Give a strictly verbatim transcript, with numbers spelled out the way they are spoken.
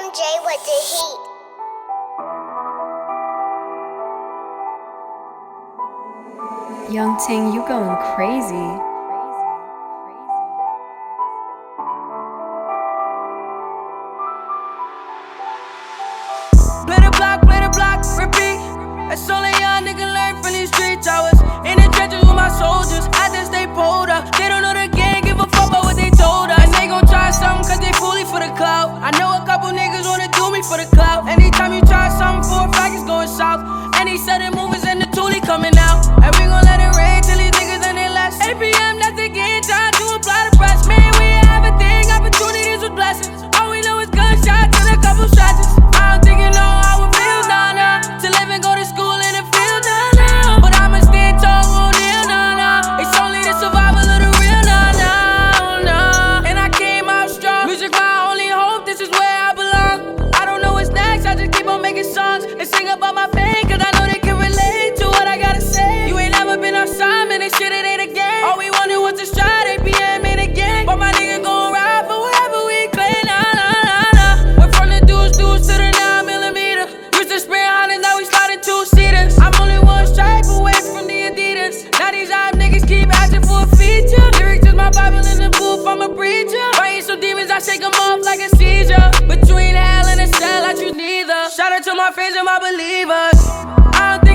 M J with the heat. Young Ting, you going crazy. Play the block, play the block, repeat. That's all a young nigga learn from these streets. I was in the trenches with my soldiers. I just stay pulled up. They don't know the gang, give a fuck about what they told us. And they gon' try something cause they fully for the clout. I know a couple niggas wanna do me for the clout. Anytime you try something for a fact, it's going south. Any sudden movers and the toolie coming out. And we gon' let it rain till these niggas in their last. eight P M, that's the game time to apply the press. Man, we have a thing, opportunities with blessings. All we know is gunshots and a couple shots. I don't think you know how it feels now, now to live and go to school in the field now, now. But I'ma stand tall, won't kneel now, now. It's only the survival of the real now, now, now. And I came out strong. Music my only hope, this is where I belong. I don't know what's next, I just keep on making songs and sing about my pain, cause I know they can relate to what I gotta say. You ain't never been outside, man, this shit, it ain't a game. All we wanted was to stride, eight P M in a gang. But my nigga gon' ride for whatever we claim, nah, nah, nah, nah. We're from the dudes, dudes to the nine millimeter. Used to spray hundreds, now we sliding two-seaters. I'm only one stripe away from the Adidas. Now these hype niggas keep asking for a feature. Lyrics is my Bible in the booth, I'm a preacher. Fighting some demons, I shake them off like a seizure. Between hell and a cell, I choose neither. Shout out to my friends and my believers. I don't think